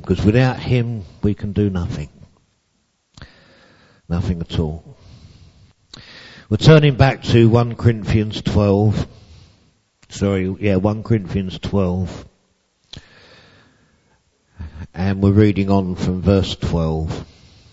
because without him we can do nothing. Nothing at all. We're turning back to 1 Corinthians 12. 1 Corinthians 12. And we're reading on from verse 12.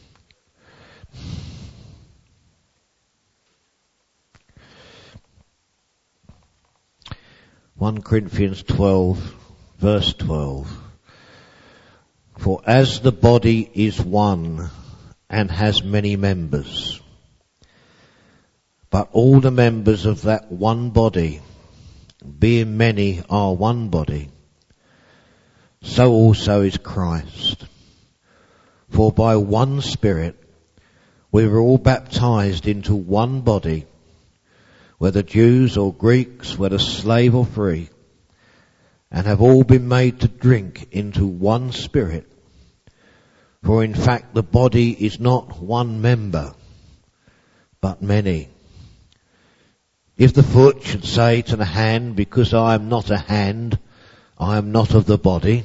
(1 Corinthians 12, verse 12). For as the body is one and has many members, but all the members of that one body, being many, are one body, so also is Christ. For by one Spirit we were all baptized into one body, whether Jews or Greeks, whether slave or free, and have all been made to drink into one Spirit. For in fact the body is not one member, but many. If the foot should say to the hand, because I am not a hand, I am not of the body,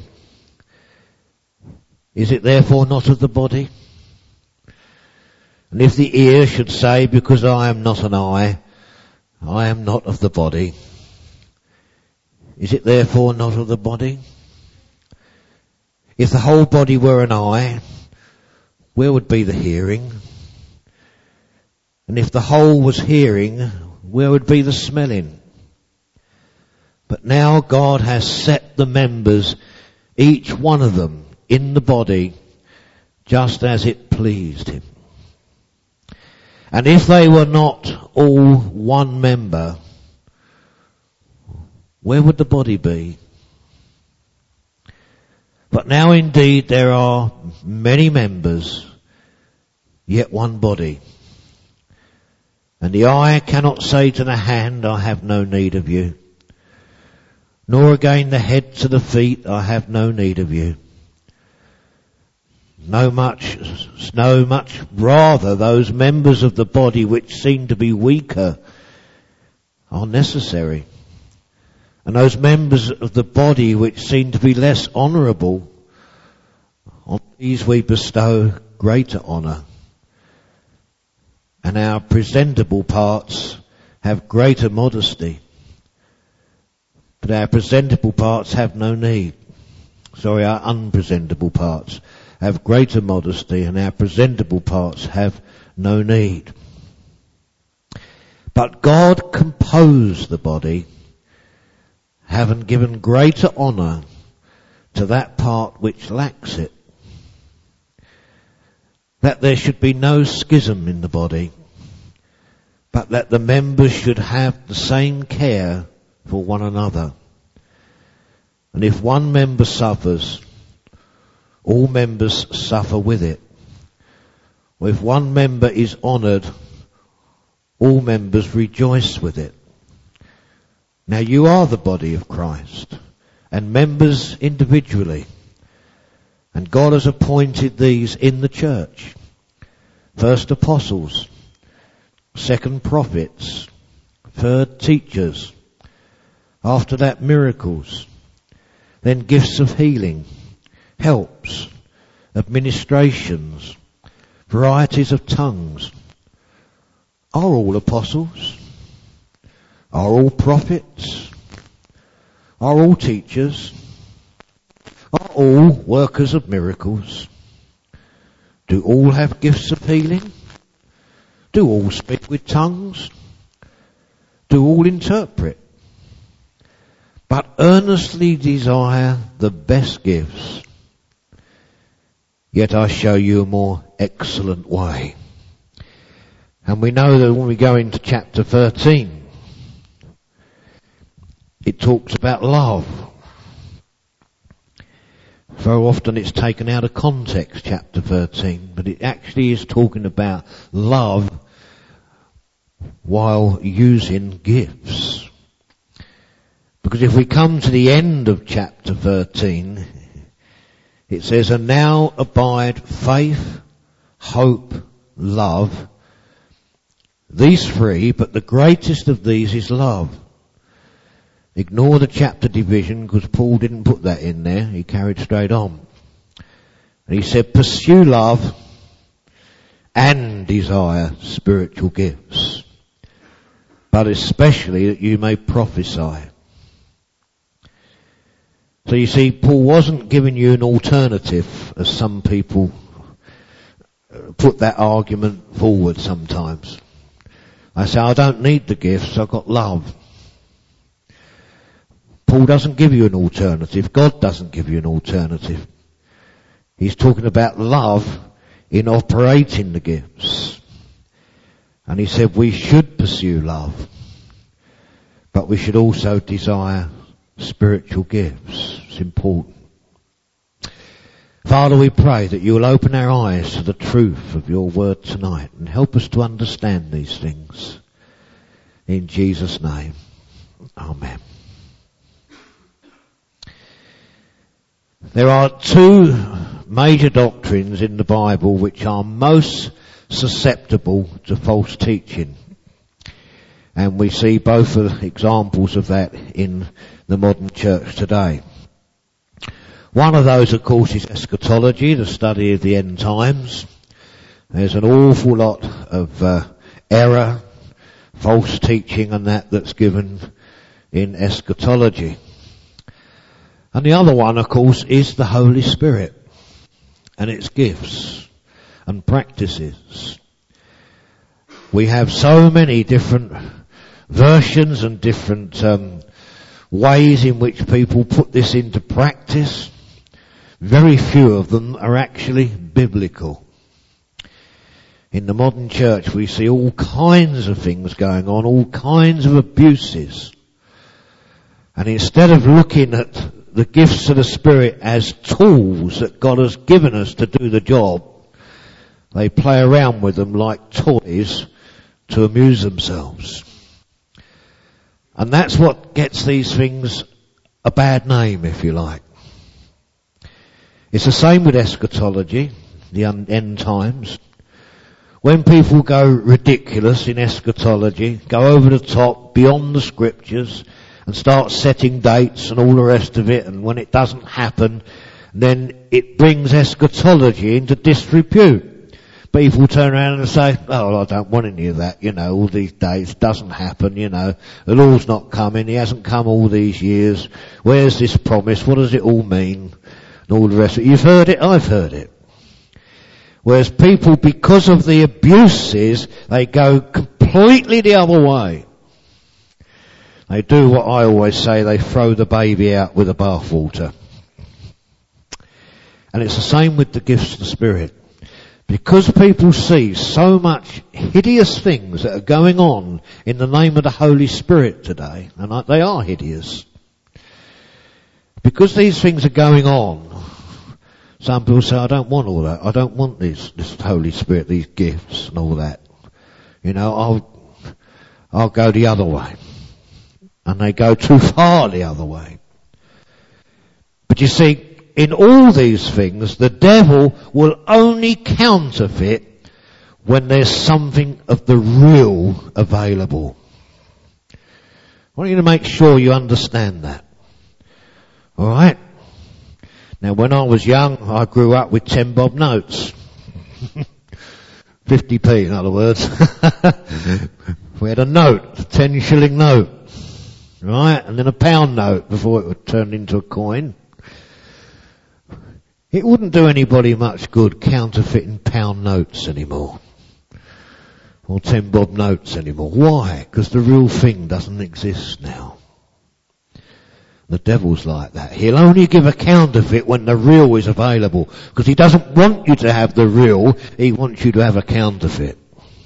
is it therefore not of the body? And if the ear should say, because I am not an eye, I am not of the body, is it therefore not of the body? If the whole body were an eye, where would be the hearing? And if the whole was hearing, where would be the smelling? But now God has set the members, each one of them, in the body, just as it pleased him. And if they were not all one member, where would the body be? But now indeed there are many members, yet one body. And the eye cannot say to the hand, I have no need of you. Nor again the head to the feet, I have no need of you. No much rather those members of the body which seem to be weaker are necessary. And those members of the body which seem to be less honourable, on these we bestow greater honour. And our presentable parts have greater modesty. But our presentable parts have no need. Our unpresentable parts have greater modesty, and our presentable parts have no need. But God composed the body, having given greater honour to that part which lacks it, that there should be no schism in the body, but that the members should have the same care for one another. And if one member suffers, all members suffer with it. Or if one member is honoured, all members rejoice with it. Now you are the body of Christ, and members individually. And God has appointed these in the church. First apostles, second prophets, third teachers, after that miracles, then gifts of healing, helps, administrations, varieties of tongues. Are all apostles? Are all prophets? Are all teachers? Are all workers of miracles? Do all have gifts of healing? Do all speak with tongues? Do all interpret? But earnestly desire the best gifts. Yet I show you a more excellent way. And we know that when we go into chapter 13, it talks about love. Very often it's taken out of context, chapter 13, but it actually is talking about love while using gifts. Because if we come to the end of chapter 13, it says, and now abide faith, hope, love, these three, but the greatest of these is love. Ignore the chapter division because Paul didn't put that in there. He carried straight on. And he said, pursue love and desire spiritual gifts, but especially that you may prophesy. So you see, Paul wasn't giving you an alternative, as some people put that argument forward sometimes. I say, I don't need the gifts, I've got love. Paul doesn't give you an alternative. God doesn't give you an alternative. He's talking about love in operating the gifts. And he said we should pursue love, but we should also desire spiritual gifts. It's important. Father, we pray that you will open our eyes to the truth of your word tonight and help us to understand these things. In Jesus' name, amen. There are two major doctrines in the Bible which are most susceptible to false teaching. And we see both examples of that in the modern church today. One of those, of course, is eschatology, the study of the end times. There's an awful lot of error, false teaching and that's given in eschatology. And the other one, of course, is the Holy Spirit and its gifts and practices. We have so many different versions and different ways in which people put this into practice. Very few of them are actually biblical. In the modern church we see all kinds of things going on, all kinds of abuses. And instead of looking at the gifts of the Spirit as tools that God has given us to do the job, they play around with them like toys to amuse themselves. And that's what gets these things a bad name, if you like. It's the same with eschatology, the end times. When people go ridiculous in eschatology, go over the top, beyond the scriptures, and start setting dates and all the rest of it, and when it doesn't happen, then it brings eschatology into disrepute. People turn around and say, oh, I don't want any of that, all these days, doesn't happen, the Lord's not coming, he hasn't come all these years, where's this promise, what does it all mean, and all the rest of it. You've heard it, I've heard it. Whereas people, because of the abuses, they go completely the other way. They do what I always say, they throw the baby out with the bathwater. And it's the same with the gifts of the Spirit. Because people see so much hideous things that are going on in the name of the Holy Spirit today, and they are hideous. Because these things are going on, some people say, I don't want all that. I don't want this Holy Spirit, these gifts and all that. I'll go the other way. And they go too far the other way. But you see, in all these things, the devil will only counterfeit when there's something of the real available. I want you to make sure you understand that. Alright? Now when I was young, I grew up with 10 bob notes. 50p in other words. We had a note, a 10 shilling note. Right? And then a pound note before it would turn into a coin. It wouldn't do anybody much good counterfeiting pound notes anymore. Or 10 bob notes anymore. Why? Because the real thing doesn't exist now. The devil's like that. He'll only give a counterfeit when the real is available. Because he doesn't want you to have the real, he wants you to have a counterfeit.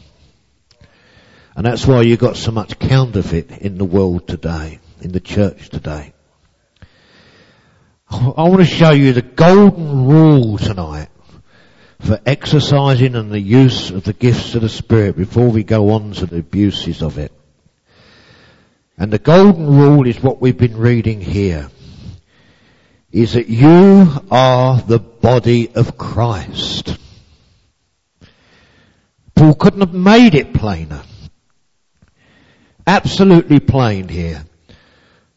And that's why you've got so much counterfeit in the world today, in the church today. I want to show you the golden rule tonight for exercising and the use of the gifts of the Spirit before we go on to the abuses of it. And the golden rule is what we've been reading here, is that you are the body of Christ. Paul couldn't have made it plainer. Absolutely plain here.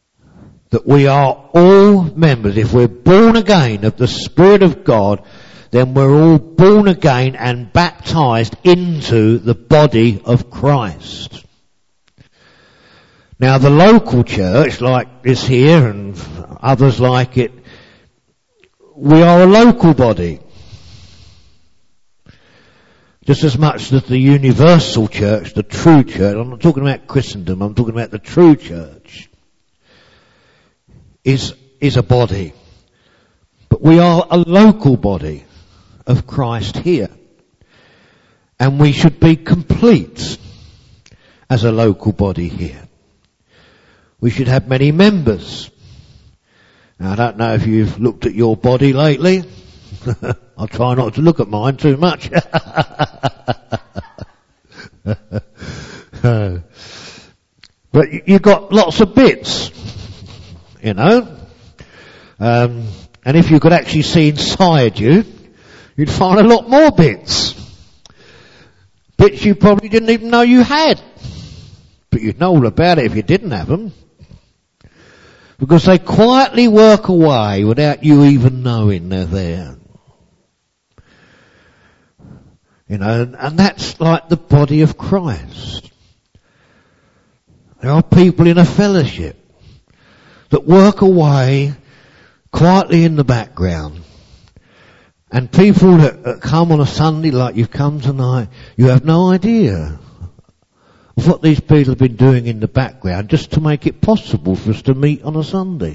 That we are all members, if we're born again of the Spirit of God, then we're all born again and baptized into the body of Christ. Now the local church, like this here and others like it, we are a local body. Just as much as the universal church, the true church, I'm not talking about Christendom, I'm talking about the true church, is a body. But we are a local body of Christ here. And we should be complete as a local body here. We should have many members. Now, I don't know if you've looked at your body lately. I'll try not to look at mine too much. But you've got lots of bits, you know. And if you could actually see inside you, you'd find a lot more bits. Bits you probably didn't even know you had. But you'd know all about it if you didn't have them. Because they quietly work away without you even knowing they're there. You know, and that's like the body of Christ. There are people in a fellowship that work away quietly in the background. And people that come on a Sunday like you've come tonight, you have no idea of what these people have been doing in the background just to make it possible for us to meet on a Sunday.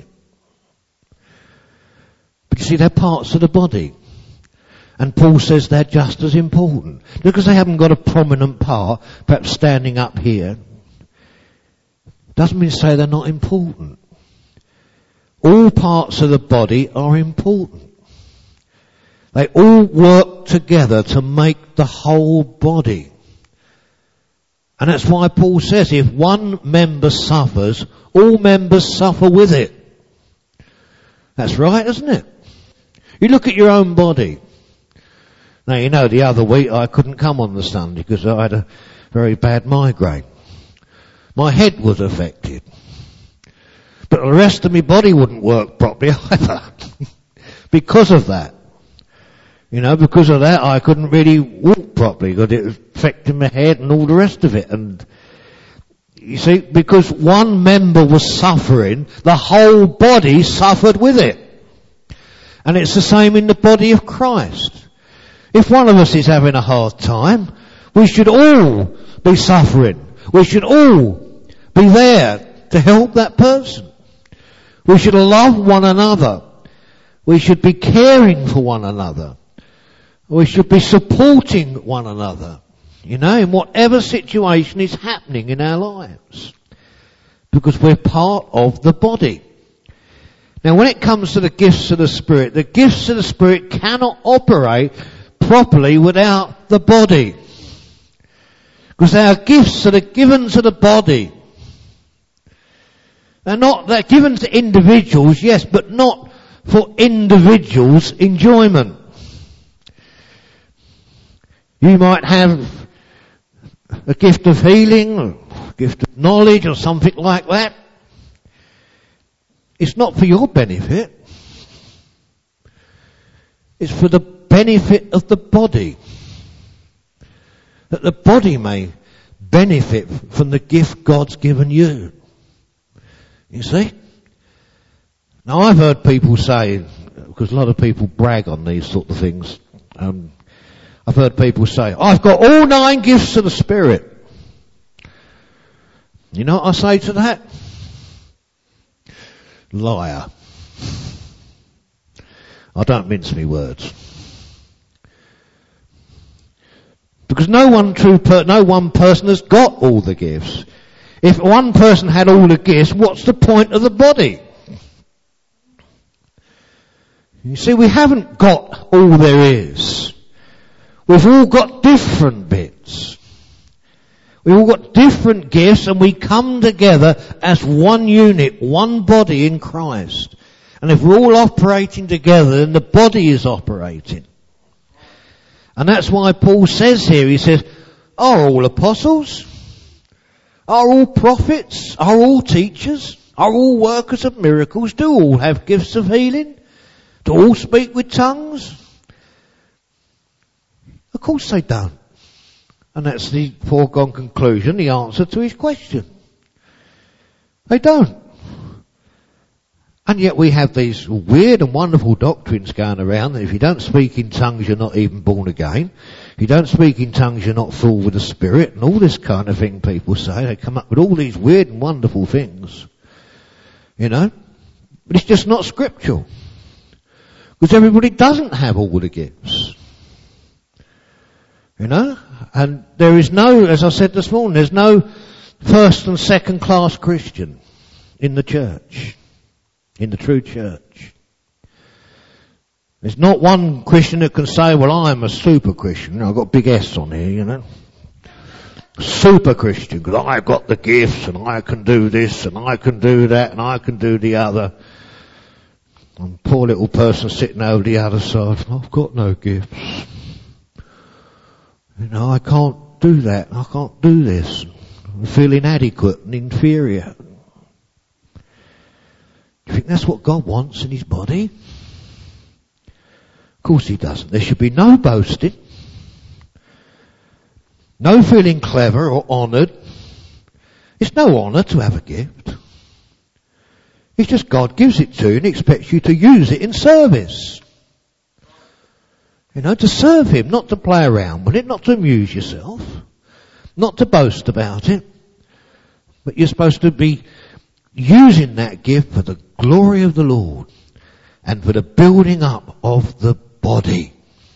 But you see, they're parts of the body. And Paul says they're just as important. Because they haven't got a prominent part, perhaps standing up here, doesn't mean to say they're not important. All parts of the body are important. They all work together to make the whole body. And that's why Paul says if one member suffers, all members suffer with it. That's right, isn't it? You look at your own body. Now, you know, the other week I couldn't come on the Sunday because I had a very bad migraine. My head was affected. But the rest of my body wouldn't work properly either. Because of that. You know, because of that I couldn't really walk properly because it was affecting my head and all the rest of it. And you see, because one member was suffering, the whole body suffered with it. And it's the same in the body of Christ. If one of us is having a hard time, we should all be suffering. We should all be there to help that person. We should love one another. We should be caring for one another. We should be supporting one another, you know, in whatever situation is happening in our lives. Because we're part of the body. Now when it comes to the gifts of the Spirit cannot operate properly without the body. Because our gifts that are given to the body, they're given to individuals, yes, but not for individuals' enjoyment. You might have a gift of healing, or a gift of knowledge, or something like that. It's not for your benefit. It's for the benefit of the body. That the body may benefit from the gift God's given you. You see? Now I've heard people say, because a lot of people brag on these sort of things, I've heard people say, I've got all 9 gifts of the Spirit. You know what I say to that? Liar. I don't mince my words. Because no one person has got all the gifts. If one person had all the gifts, what's the point of the body? You see, we haven't got all there is. We've all got different bits. We've all got different gifts and we come together as one unit, one body in Christ. And if we're all operating together, then the body is operating. And that's why Paul says here, he says, are all apostles? Are all prophets? Are all teachers? Are all workers of miracles? Do all have gifts of healing? Do all speak with tongues? Of course they don't. And that's the foregone conclusion, the answer to his question. They don't. And yet we have these weird and wonderful doctrines going around that if you don't speak in tongues, you're not even born again. If you don't speak in tongues, you're not full with the Spirit, and all this kind of thing people say. They come up with all these weird and wonderful things. You know? But it's just not scriptural. Because everybody doesn't have all the gifts. You know? And there is no, as I said this morning, there's no first and second class Christian in the church. In the true church. There's not one Christian that can say, well, I'm a super Christian. I've got a big S on here, you know. Super Christian, because I've got the gifts, and I can do this, and I can do that, and I can do the other. And poor little person sitting over the other side, I've got no gifts. You know, I can't do that, I can't do this. I feel inadequate and inferior. Do you think that's what God wants in his body? Of course he doesn't. There should be no boasting. No feeling clever or honoured. It's no honour to have a gift. It's just God gives it to you and expects you to use it in service. You know, to serve him, not to play around with it, not to amuse yourself, not to boast about it. But you're supposed to be using that gift for the glory of the Lord and for the building up of the body.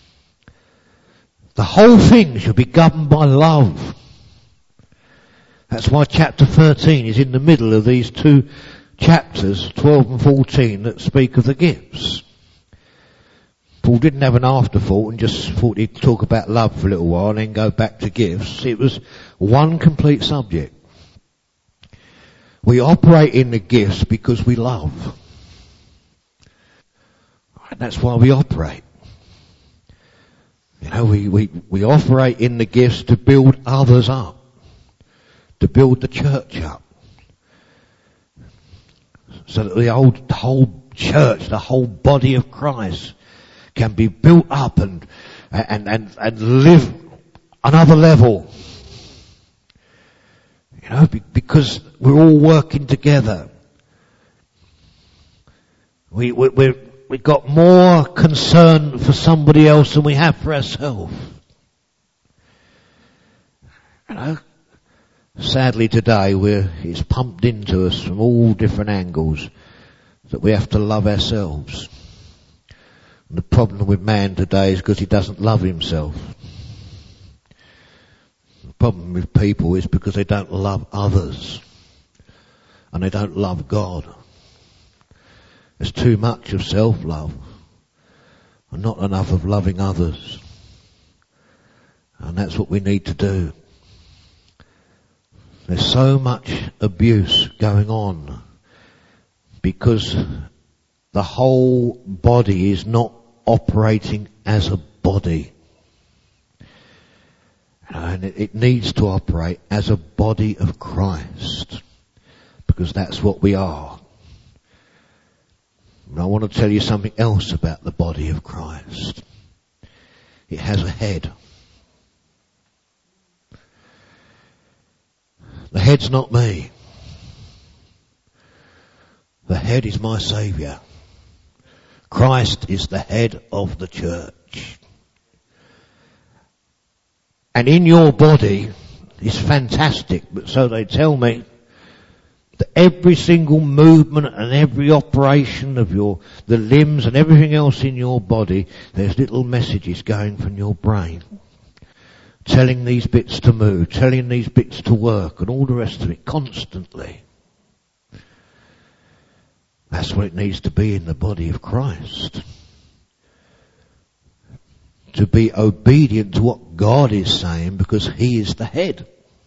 The whole thing should be governed by love. That's why chapter 13 is in the middle of these two chapters, 12 and 14, that speak of the gifts. Paul didn't have an afterthought and just thought he'd talk about love for a little while and then go back to gifts. It was one complete subject. We operate in the gifts because we love. And that's why we operate. You know, we operate in the gifts to build others up. To build the church up. So that the whole church, the whole body of Christ can be built up and live another level. You know, because we're all working together. We've got more concern for somebody else than we have for ourselves. You know, sadly today it's pumped into us from all different angles that we have to love ourselves. And the problem with man today is because he doesn't love himself. The problem with people is because they don't love others. And they don't love God. There's too much of self-love. And not enough of loving others. And that's what we need to do. There's so much abuse going on. Because the whole body is not operating as a body. And it needs to operate as a body of Christ. Because that's what we are. And I want to tell you something else about the body of Christ. It has a head. The head's not me. The head is my Saviour. Christ is the head of the church. And in your body is fantastic, but so they tell me that every single movement and every operation of the limbs and everything else in your body, there's little messages going from your brain. Telling these bits to move, telling these bits to work and all the rest of it constantly. That's what it needs to be in the body of Christ. To be obedient to what God is saying because He is the head.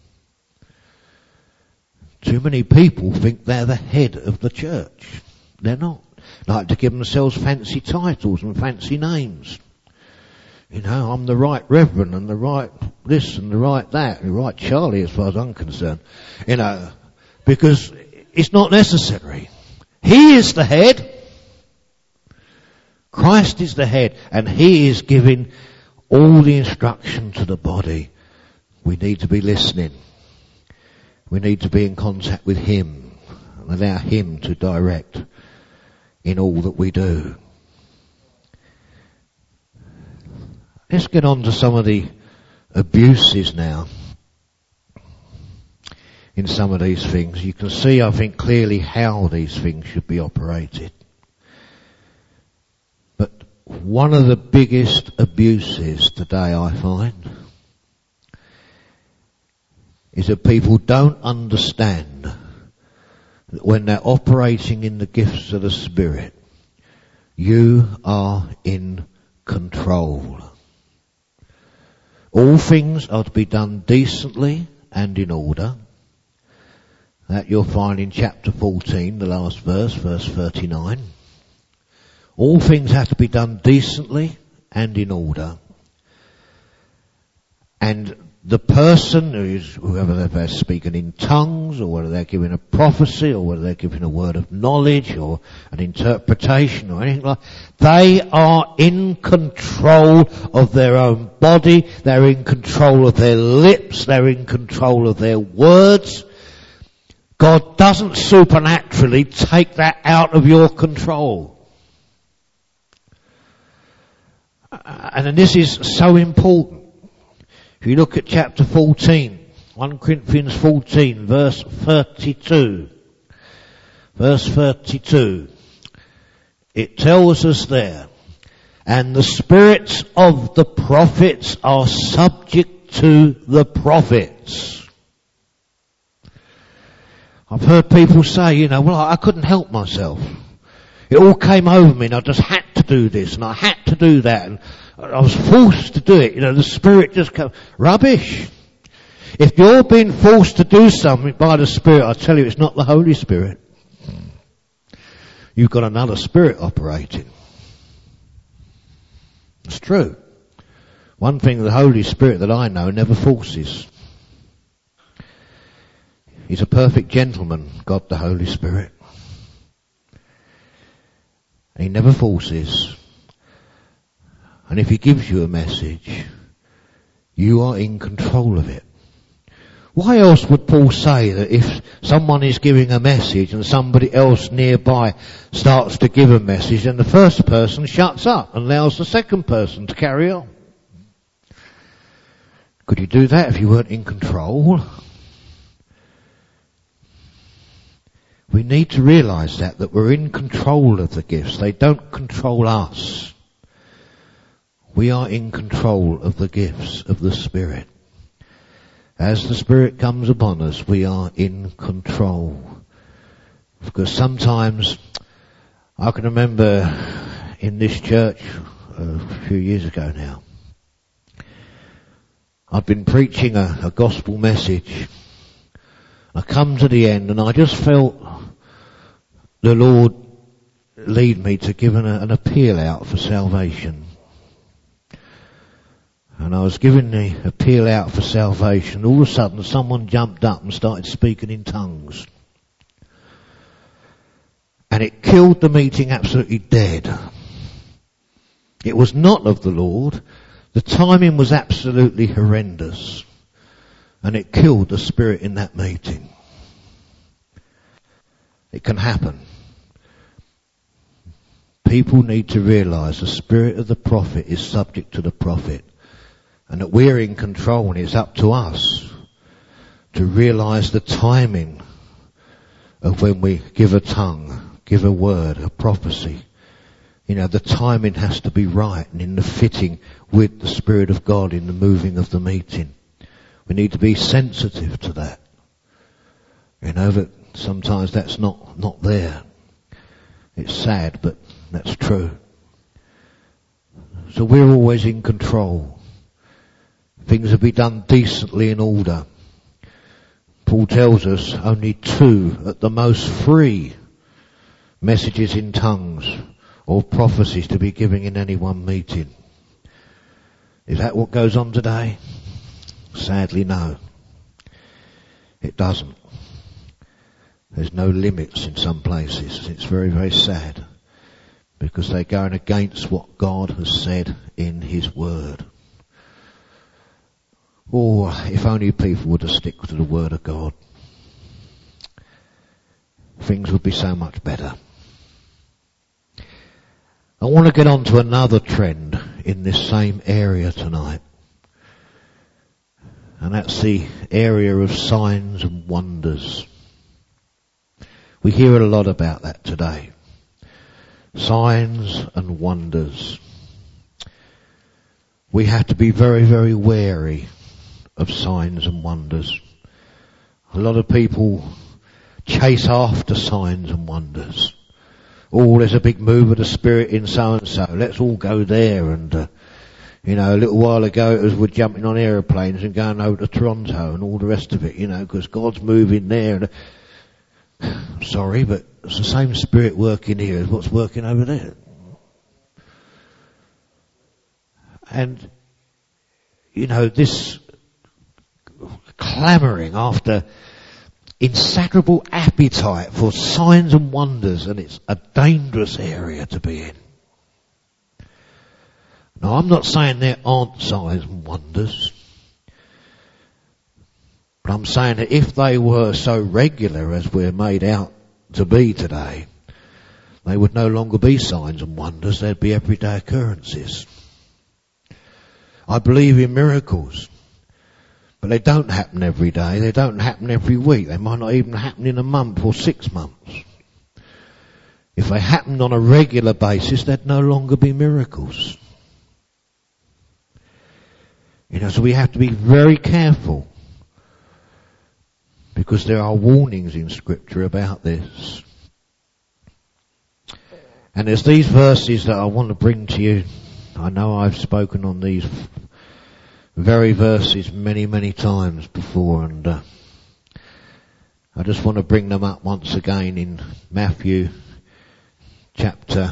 Too many people think they're the head of the church. They're not. They like to give themselves fancy titles and fancy names. You know, I'm the right reverend and the right this and the right that, the right Charlie as far as I'm concerned. You know, because it's not necessary. He is the head. Christ is the head, and He is giving all the instruction to the body, we need to be listening. We need to be in contact with Him and allow Him to direct in all that we do. Let's get on to some of the abuses now in some of these things. You can see, I think, clearly how these things should be operated. But one of the biggest abuses today, I find, is that people don't understand that when they're operating in the gifts of the Spirit, you are in control. All things are to be done decently and in order. That you'll find in chapter 14, the last verse, verse 39. All things have to be done decently and in order. And the person whoever they're speaking in tongues, or whether they're giving a prophecy, or whether they're giving a word of knowledge, or an interpretation, or anything like that, they are in control of their own body, they're in control of their lips, they're in control of their words. God doesn't supernaturally take that out of your control. And this is so important. If you look at chapter 14, 1 Corinthians 14, verse 32. Verse 32. It tells us there, and the spirits of the prophets are subject to the prophets. I've heard people say, well, I couldn't help myself. It all came over me and I just had to do this and I had to do that and I was forced to do it. The Spirit just came. Rubbish. If you're being forced to do something by the Spirit, I tell you, it's not the Holy Spirit. You've got another spirit operating. It's true. One thing, the Holy Spirit that I know never forces. He's a perfect gentleman, God the Holy Spirit. He never forces. And if He gives you a message, you are in control of it. Why else would Paul say that if someone is giving a message and somebody else nearby starts to give a message, then the first person shuts up and allows the second person to carry on? Could you do that if you weren't in control? We need to realise that we're in control of the gifts. They don't control us. We are in control of the gifts of the Spirit. As the Spirit comes upon us, we are in control. Because sometimes, I can remember in this church a few years ago now, I'd been preaching a gospel message. I come to the end and I just felt the Lord lead me to give an appeal out for salvation. And I was giving the appeal out for salvation. All of a sudden someone jumped up and started speaking in tongues. And it killed the meeting absolutely dead. It was not of the Lord. The timing was absolutely horrendous. And it killed the spirit in that meeting. It can happen. People need to realise the spirit of the prophet is subject to the prophet. And that we're in control, and it's up to us to realise the timing of when we give a tongue, give a word, a prophecy. The timing has to be right and in the fitting with the Spirit of God in the moving of the meeting. We need to be sensitive to that. That sometimes that's not there. It's sad, but that's true. So we're always in control. Things will be done decently in order. Paul tells us only 2, at the most 3, messages in tongues or prophecies to be giving in any one meeting. Is that what goes on today? Sadly, no. It doesn't. There's no limits in some places. It's very, very sad. Because they're going against what God has said in His Word. Oh, if only people would have stick to the Word of God, things would be so much better. I want to get on to another trend in this same area tonight. And that's the area of signs and wonders. We hear a lot about that today. Signs and wonders. We have to be very, very wary of signs and wonders. A lot of people chase after signs and wonders. Oh, there's a big move of the Spirit in so-and-so. Let's all go there. And, a little while ago it was we're jumping on aeroplanes and going over to Toronto and all the rest of it, because God's moving there. And, sorry, but it's the same Spirit working here as what's working over there. And, this clamouring after insatiable appetite for signs and wonders, and it's a dangerous area to be in. Now, I'm not saying there aren't signs and wonders, but I'm saying that if they were so regular as we're made out to be today, they would no longer be signs and wonders, they'd be everyday occurrences. I believe in miracles, but they don't happen every day, they don't happen every week, they might not even happen in a month or 6 months. If they happened on a regular basis, they'd no longer be miracles. So we have to be very careful, because there are warnings in Scripture about this. And there's these verses that I want to bring to you. I know I've spoken on these very verses many, many times before, and I just want to bring them up once again in Matthew chapter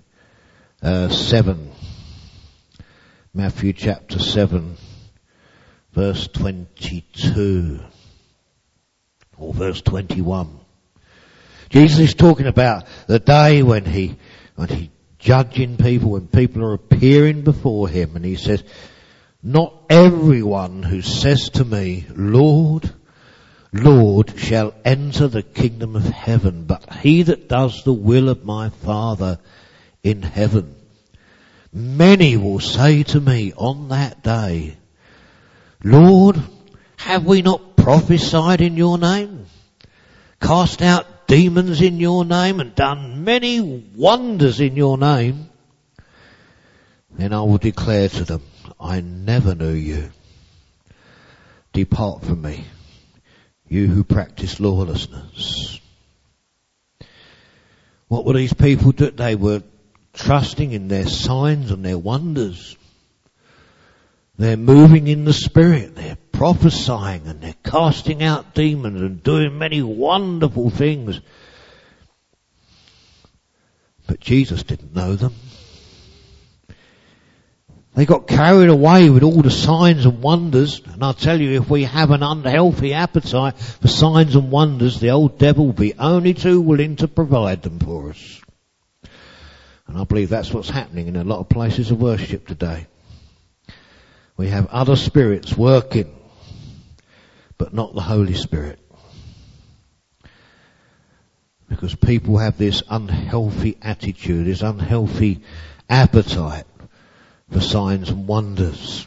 7. Matthew chapter 7, verse 22, or verse 21. Jesus is talking about the day when he judging people, when people are appearing before him, and he says, "Not everyone who says to me, 'Lord, Lord,' shall enter the kingdom of heaven, but he that does the will of my Father in heaven. Many will say to me on that day, 'Lord, have we not prophesied in your name, cast out demons in your name, and done many wonders in your name?' Then I will declare to them, 'I never knew you. Depart from me, you who practice lawlessness.'" What were these people doing? They were trusting in their signs and their wonders. They're moving in the Spirit. They're prophesying and they're casting out demons and doing many wonderful things. But Jesus didn't know them. They got carried away with all the signs and wonders. And I'll tell you, if we have an unhealthy appetite for signs and wonders, the old devil will be only too willing to provide them for us. And I believe that's what's happening in a lot of places of worship today. We have other spirits working, but not the Holy Spirit. Because people have this unhealthy attitude, this unhealthy appetite for signs and wonders.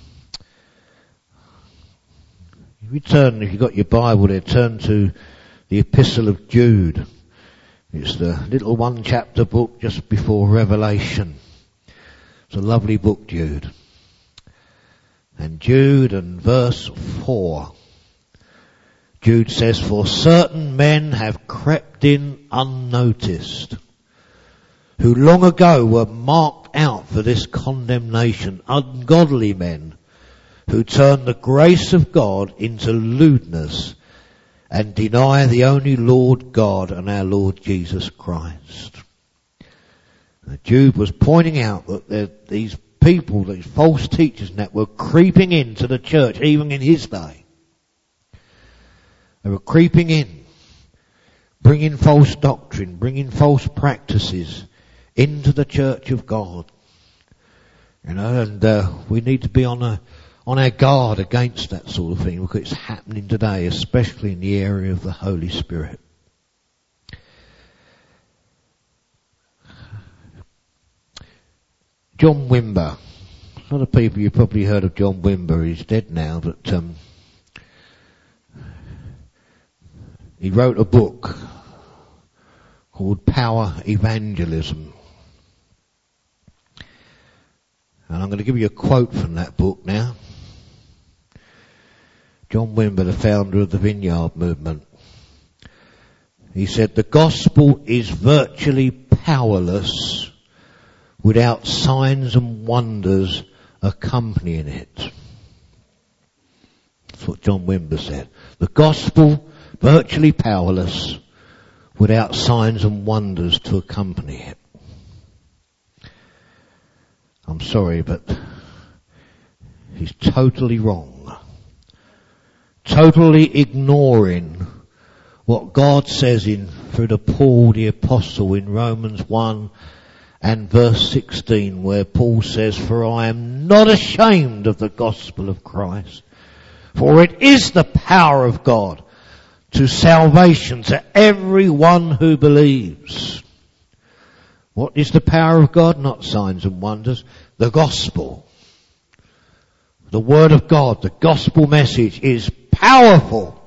If you've got your Bible there, turn to the Epistle of Jude. It's the little one chapter book just before Revelation. It's a lovely book, Jude. And Jude and verse 4. Jude says, "For certain men have crept in unnoticed, who long ago were marked out for this condemnation, ungodly men, who turn the grace of God into lewdness and deny the only Lord God and our Lord Jesus Christ." Jude was pointing out that these people, these false teachers and that, were creeping into the church even in his day. They were creeping in, bringing false doctrine, bringing false practices into the church of God. And we need to be on on our guard against that sort of thing, because it's happening today, especially in the area of the Holy Spirit. John Wimber. A lot of people, you've probably heard of John Wimber. He's dead now, but he wrote a book called Power Evangelism. And I'm going to give you a quote from that book now. John Wimber, the founder of the Vineyard Movement. He said, "The gospel is virtually powerless without signs and wonders accompanying it." That's what John Wimber said. The gospel, virtually powerless without signs and wonders to accompany it. I'm sorry, but he's totally wrong. Totally ignoring what God says through the Paul the Apostle in Romans 1 and verse 16, where Paul says, "For I am not ashamed of the gospel of Christ, for it is the power of God to salvation to everyone who believes." What is the power of God? Not signs and wonders. The gospel. The word of God, the gospel message is powerful.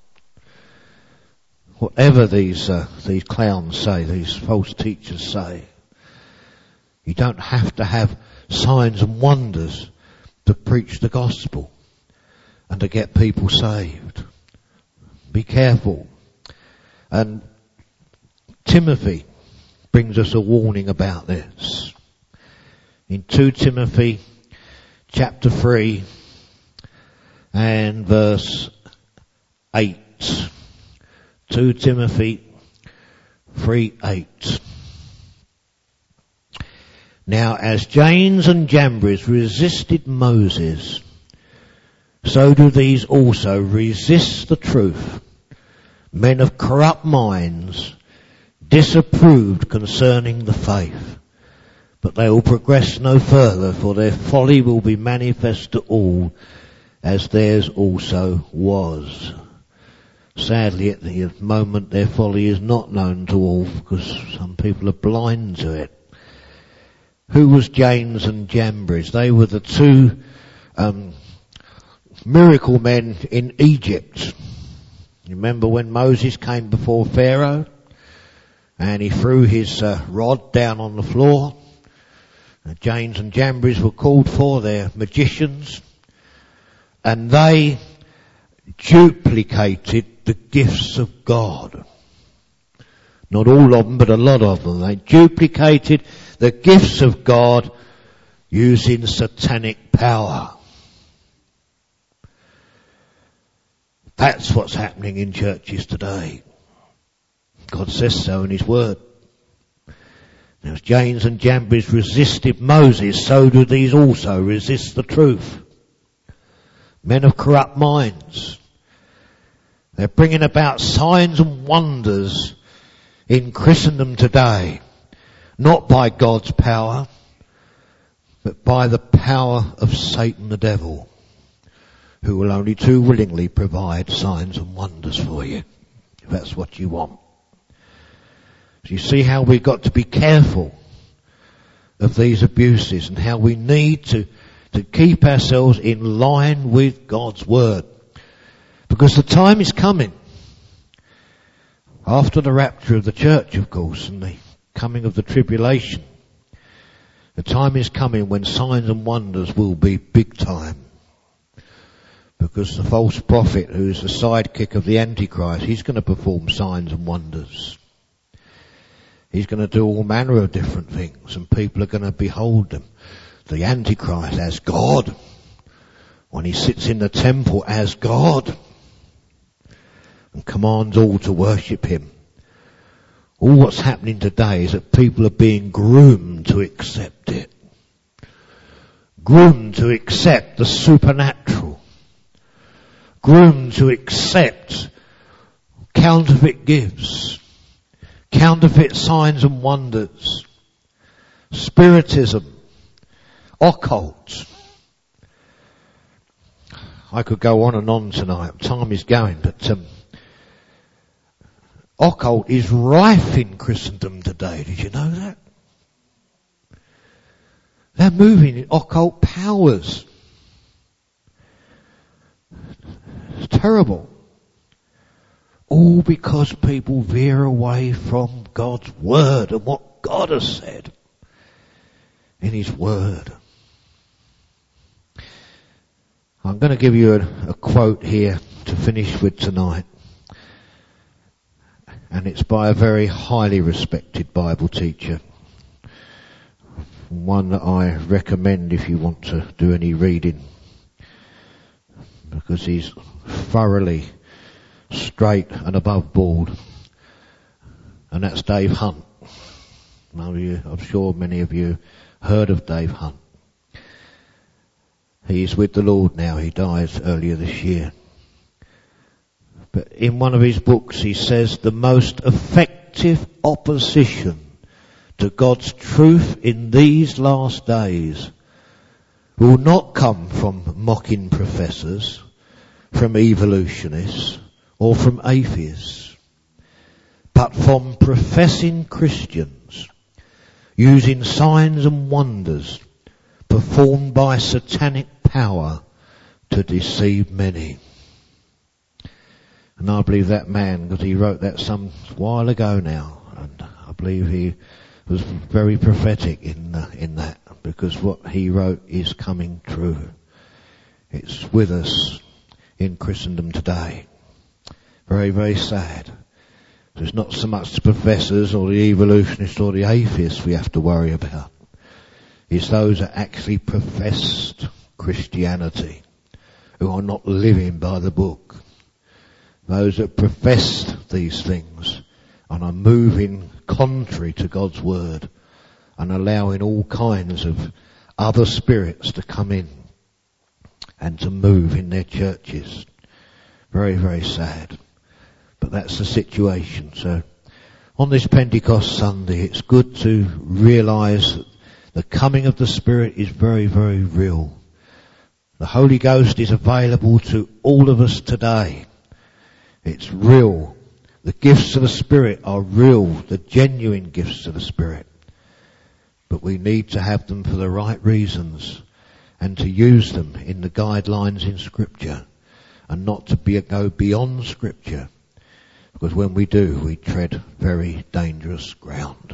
Whatever these clowns say, these false teachers say, you don't have to have signs and wonders to preach the gospel and to get people saved. Be careful. And Timothy brings us a warning about this. In 2 Timothy chapter 3 and verse 8. 2 Timothy 3:8. "Now as Jannes and Jambres resisted Moses, so do these also resist the truth. Men of corrupt minds, disapproved concerning the faith. But they will progress no further, for their folly will be manifest to all, as theirs also was." Sadly, at the moment, their folly is not known to all, because some people are blind to it. Who was Jannes and Jambres? They were the two miracle men in Egypt. You remember when Moses came before Pharaoh and he threw his rod down on the floor? Jannes and Jambres were called for, they're magicians, and they duplicated the gifts of God. Not all of them, but a lot of them. They duplicated the gifts of God using satanic power. That's what's happening in churches today. God says so in His Word. Now, as Jannes and Jambres resisted Moses, so do these also resist the truth. Men of corrupt minds. They're bringing about signs and wonders in Christendom today, not by God's power, but by the power of Satan the devil, who will only too willingly provide signs and wonders for you, if that's what you want. So you see how we've got to be careful of these abuses, and how we need to keep ourselves in line with God's Word. Because the time is coming, after the rapture of the church, of course, and the coming of the tribulation, the time is coming when signs and wonders will be big time. Because the false prophet, who is the sidekick of the Antichrist, he's going to perform signs and wonders. He's going to do all manner of different things, and people are going to behold them. The Antichrist as God, when he sits in the temple as God, and commands all to worship him. All what's happening today is that people are being groomed to accept it. Groomed to accept the supernatural. Groomed to accept counterfeit gifts. Counterfeit signs and wonders. Spiritism. Occult. I could go on and on tonight. Time is going, but occult is rife in Christendom today. Did you know that? They're moving in occult powers. It's terrible. All because people veer away from God's word and what God has said in His word. I'm going to give you a quote here to finish with tonight. And it's by a very highly respected Bible teacher. One that I recommend if you want to do any reading. Because he's thoroughly straight and above board. And that's Dave Hunt. I'm sure many of you heard of Dave Hunt. He's with the Lord now. He died earlier this year. But in one of his books he says the most effective opposition to God's truth in these last days will not come from mocking professors, from evolutionists, or from atheists, but from professing Christians using signs and wonders performed by satanic power to deceive many. And I believe that man, because he wrote that some while ago now, and I believe he was very prophetic in that, because what he wrote is coming true. It's with us in Christendom today. Very, very sad. So it's not so much the professors or the evolutionists or the atheists we have to worry about. It's those that actually professed Christianity, who are not living by the book. Those that professed these things and are moving contrary to God's word and allowing all kinds of other spirits to come in and to move in their churches. Very, very sad. But that's the situation. So on this Pentecost Sunday, it's good to realise that the coming of the Spirit is very, very real. The Holy Ghost is available to all of us today. It's real. The gifts of the Spirit are real, the genuine gifts of the Spirit. But we need to have them for the right reasons and to use them in the guidelines in Scripture and not to go beyond Scripture. Because when we do, we tread very dangerous ground.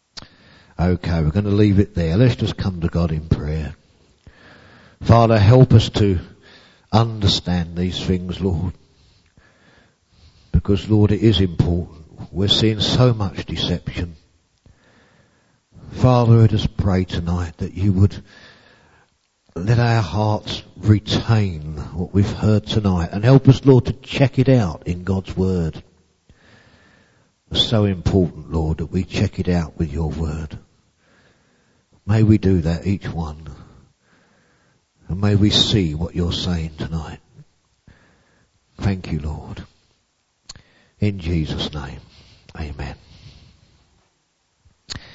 Okay, we're going to leave it there. Let's just come to God in prayer. Father, help us to understand these things, Lord. Because, Lord, it is important. We're seeing so much deception. Father, I just pray tonight that you would let our hearts retain what we've heard tonight and help us, Lord, to check it out in God's word. It's so important, Lord, that we check it out with your word. May we do that, each one. And may we see what you're saying tonight. Thank you, Lord. In Jesus' name, amen.